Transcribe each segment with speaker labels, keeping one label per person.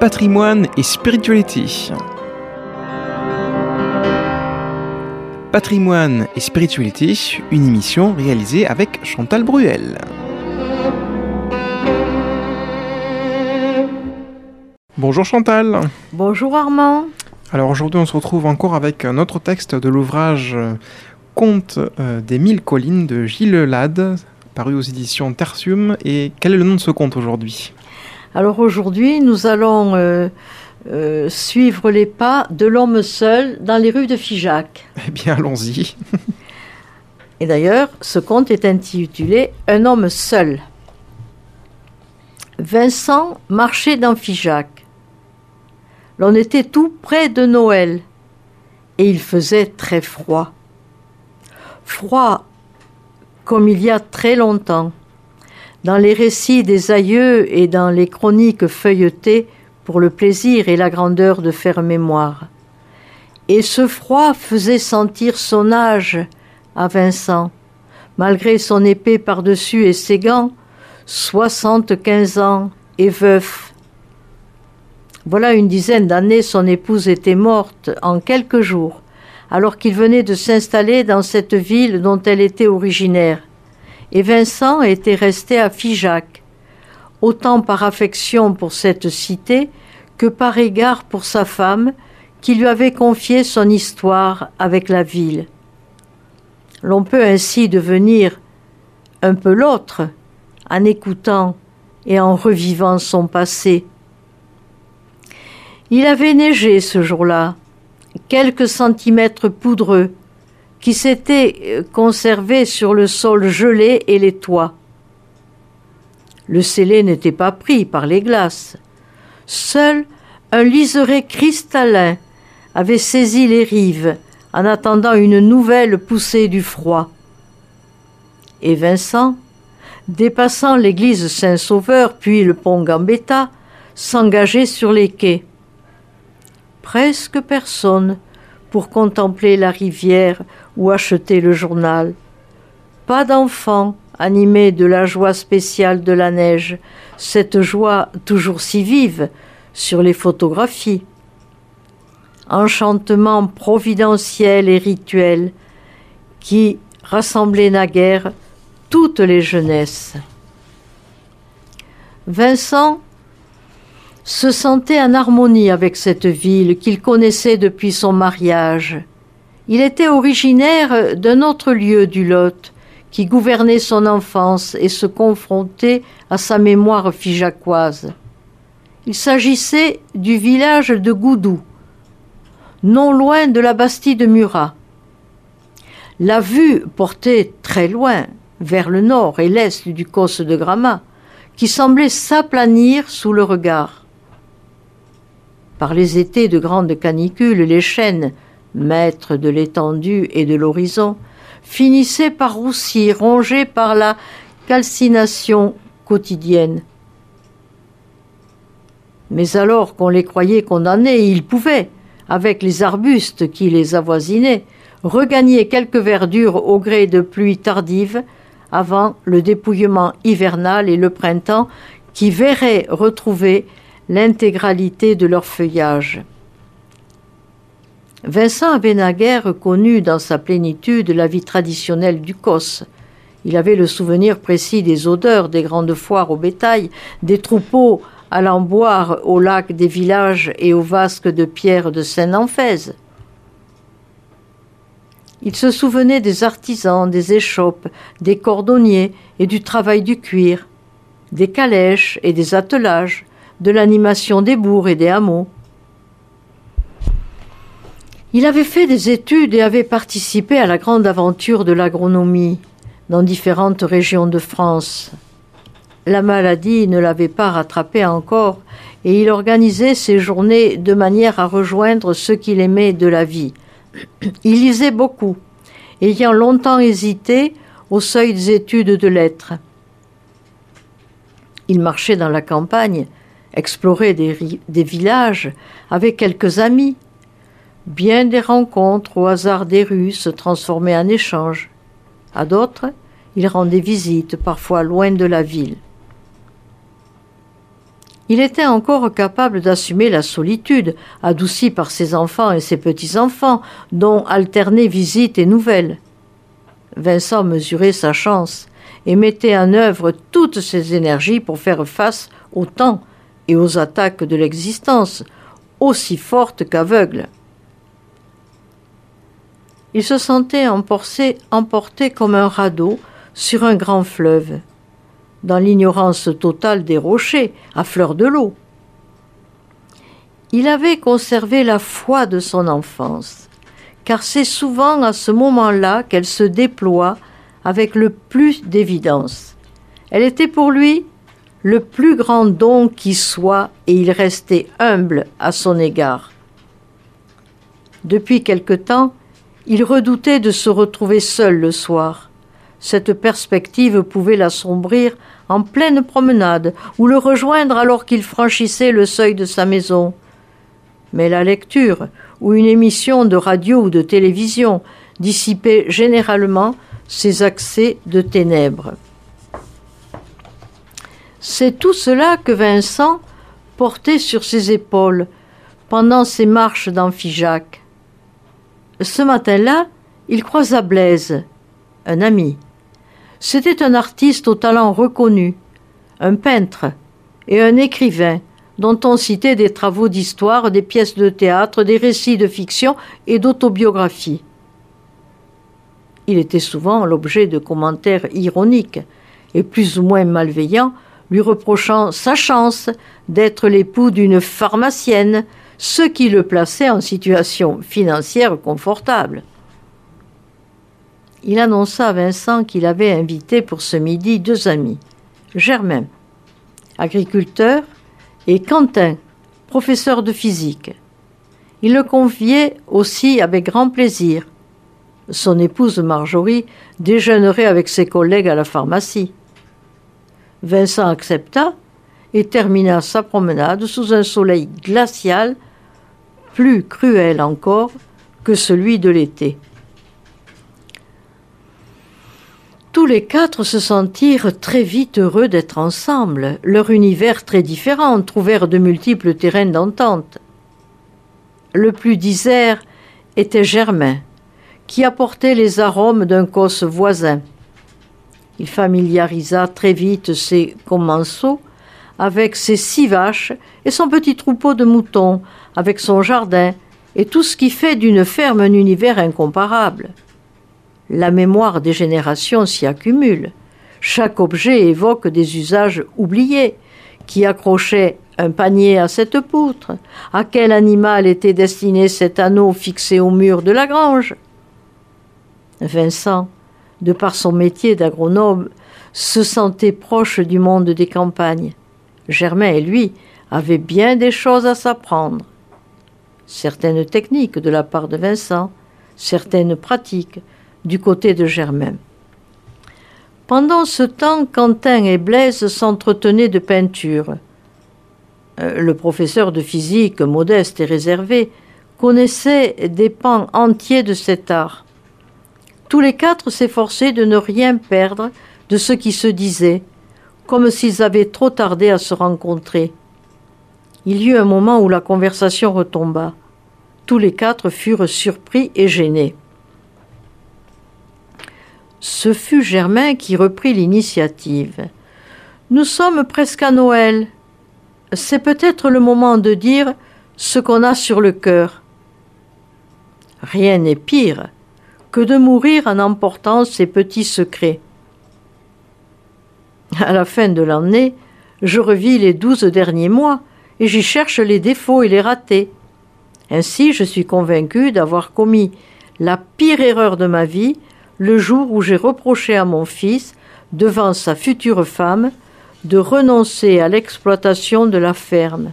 Speaker 1: Patrimoine et spiritualité. Patrimoine et spiritualité, une émission réalisée avec Chantal Bruel. Bonjour Chantal.
Speaker 2: Bonjour Armand.
Speaker 1: Alors aujourd'hui on se retrouve encore avec un autre texte de l'ouvrage Contes des Mille Collines de Gilles Lade, paru aux éditions Tertium. Et quel est le nom de ce conte aujourd'hui ?
Speaker 2: Alors aujourd'hui nous allons suivre les pas de l'homme seul dans les rues de Figeac.
Speaker 1: Eh bien allons-y.
Speaker 2: Et d'ailleurs ce conte est intitulé « Un homme seul ». Vincent marchait dans Figeac. L'on était tout près de Noël et il faisait très froid. Froid comme il y a très longtemps. Dans les récits des aïeux et dans les chroniques feuilletées pour le plaisir et la grandeur de faire mémoire. Et ce froid faisait sentir son âge à Vincent, malgré son épée par-dessus et ses gants, 75 ans et veuf. Voilà une dizaine d'années, son épouse était morte en quelques jours, alors qu'il venait de s'installer dans cette ville dont elle était originaire. Et Vincent était resté à Figeac, autant par affection pour cette cité que par égard pour sa femme, qui lui avait confié son histoire avec la ville. L'on peut ainsi devenir un peu l'autre en écoutant et en revivant son passé. Il avait neigé ce jour-là, quelques centimètres poudreux, qui s'étaient conservés sur le sol gelé et les toits. Le scellé n'était pas pris par les glaces. Seul un liseré cristallin avait saisi les rives en attendant une nouvelle poussée du froid. Et Vincent, dépassant l'église Saint-Sauveur puis le pont Gambetta, s'engageait sur les quais. Presque personne pour contempler la rivière ou acheter le journal. Pas d'enfants animés de la joie spéciale de la neige, cette joie toujours si vive sur les photographies. Enchantement providentiel et rituel qui rassemblait naguère toutes les jeunesses. Vincent se sentait en harmonie avec cette ville qu'il connaissait depuis son mariage. Il était originaire d'un autre lieu du Lot, qui gouvernait son enfance et se confrontait à sa mémoire figeacoise. Il s'agissait du village de Goudou, non loin de la bastide de Murat. La vue portait très loin, vers le nord et l'est du Causse de Gramat, qui semblait s'aplanir sous le regard. Par les étés de grande canicule, les chênes, maîtres de l'étendue et de l'horizon, finissaient par roussir, rongés par la calcination quotidienne. Mais alors qu'on les croyait condamnés, ils pouvaient, avec les arbustes qui les avoisinaient, regagner quelques verdures au gré de pluies tardives avant le dépouillement hivernal et le printemps qui verraient retrouver l'intégralité de leur feuillage. Vincent avait naguère connu dans sa plénitude la vie traditionnelle du Causse. Il avait le souvenir précis des odeurs des grandes foires au bétail, des troupeaux allant boire au lac des villages et aux vasques de pierre de Saint-Namphaise. Il se souvenait des artisans, des échoppes, des cordonniers et du travail du cuir, des calèches et des attelages, de l'animation des bourgs et des hameaux. Il avait fait des études et avait participé à la grande aventure de l'agronomie dans différentes régions de France. La maladie ne l'avait pas rattrapé encore et il organisait ses journées de manière à rejoindre ce qu'il aimait de la vie. Il lisait beaucoup, ayant longtemps hésité au seuil des études de lettres. Il marchait dans la campagne, explorer des villages avec quelques amis. Bien des rencontres au hasard des rues se transformaient en échanges. À d'autres, il rendait visite, parfois loin de la ville. Il était encore capable d'assumer la solitude, adoucie par ses enfants et ses petits-enfants, dont alternaient visites et nouvelles. Vincent mesurait sa chance et mettait en œuvre toutes ses énergies pour faire face au temps et aux attaques de l'existence, aussi fortes qu'aveugles. Il se sentait emporté comme un radeau sur un grand fleuve, dans l'ignorance totale des rochers, à fleur de l'eau. Il avait conservé la foi de son enfance, car c'est souvent à ce moment-là qu'elle se déploie avec le plus d'évidence. Elle était pour lui le plus grand don qui soit, et il restait humble à son égard. Depuis quelque temps, il redoutait de se retrouver seul le soir. Cette perspective pouvait l'assombrir en pleine promenade ou le rejoindre alors qu'il franchissait le seuil de sa maison. Mais la lecture ou une émission de radio ou de télévision dissipait généralement ces accès de ténèbres. C'est tout cela que Vincent portait sur ses épaules pendant ses marches d'Amphijac. Ce matin-là, il croisa Blaise, un ami. C'était un artiste au talent reconnu, un peintre et un écrivain dont on citait des travaux d'histoire, des pièces de théâtre, des récits de fiction et d'autobiographie. Il était souvent l'objet de commentaires ironiques et plus ou moins malveillants, lui reprochant sa chance d'être l'époux d'une pharmacienne, ce qui le plaçait en situation financière confortable. Il annonça à Vincent qu'il avait invité pour ce midi 2 amis, Germain, agriculteur, et Quentin, professeur de physique. Il le conviait aussi avec grand plaisir. Son épouse Marjorie déjeunerait avec ses collègues à la pharmacie. Vincent accepta et termina sa promenade sous un soleil glacial, plus cruel encore que celui de l'été. Tous les 4 se sentirent très vite heureux d'être ensemble. Leur univers très différent trouvèrent de multiples terrains d'entente. Le plus disert était Germain, qui apportait les arômes d'un cos voisin. Il familiarisa très vite ses commensaux avec ses 6 vaches et son petit troupeau de moutons, avec son jardin et tout ce qui fait d'une ferme un univers incomparable. La mémoire des générations s'y accumule. Chaque objet évoque des usages oubliés. Qui accrochait un panier à cette poutre? À quel animal était destiné cet anneau fixé au mur de la grange? Vincent, de par son métier d'agronome, se sentait proche du monde des campagnes. Germain et lui avaient bien des choses à s'apprendre. Certaines techniques de la part de Vincent, certaines pratiques du côté de Germain. Pendant ce temps, Quentin et Blaise s'entretenaient de peinture. Le professeur de physique, modeste et réservé, connaissait des pans entiers de cet art. Tous les 4 s'efforçaient de ne rien perdre de ce qui se disait, comme s'ils avaient trop tardé à se rencontrer. Il y eut un moment où la conversation retomba. Tous les 4 furent surpris et gênés. Ce fut Germain qui reprit l'initiative. « Nous sommes presque à Noël. C'est peut-être le moment de dire ce qu'on a sur le cœur. Rien n'est pire que de mourir en emportant ses petits secrets. À la fin de l'année, je revis les 12 derniers mois et j'y cherche les défauts et les ratés. Ainsi, je suis convaincu d'avoir commis la pire erreur de ma vie le jour où j'ai reproché à mon fils, devant sa future femme, de renoncer à l'exploitation de la ferme.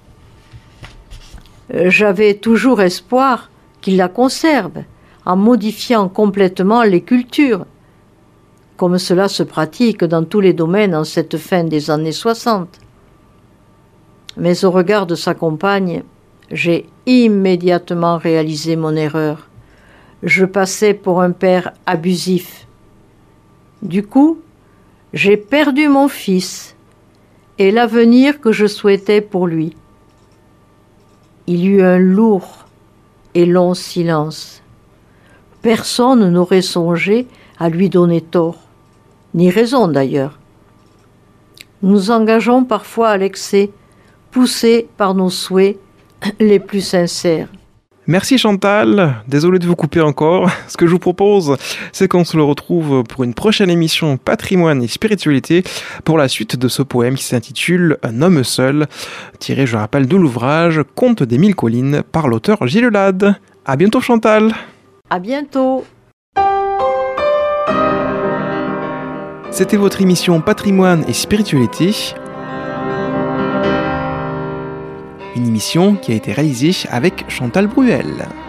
Speaker 2: J'avais toujours espoir qu'il la conserve, en modifiant complètement les cultures, comme cela se pratique dans tous les domaines en cette fin des années 60. Mais au regard de sa compagne, j'ai immédiatement réalisé mon erreur. Je passais pour un père abusif. Du coup, j'ai perdu mon fils et l'avenir que je souhaitais pour lui. Il y eut un lourd et long silence. Personne n'aurait songé à lui donner tort, ni raison d'ailleurs. Nous nous engageons parfois à l'excès, poussés par nos souhaits les plus sincères.
Speaker 1: Merci Chantal, désolé de vous couper encore. Ce que je vous propose, c'est qu'on se le retrouve pour une prochaine émission Patrimoine et Spiritualité pour la suite de ce poème qui s'intitule Un homme seul, tiré, je rappelle, de l'ouvrage Conte des 1000 collines par l'auteur Gilles Lade. À bientôt Chantal.
Speaker 2: À bientôt.
Speaker 1: C'était votre émission Patrimoine et Spiritualité. Une émission qui a été réalisée avec Chantal Bruel.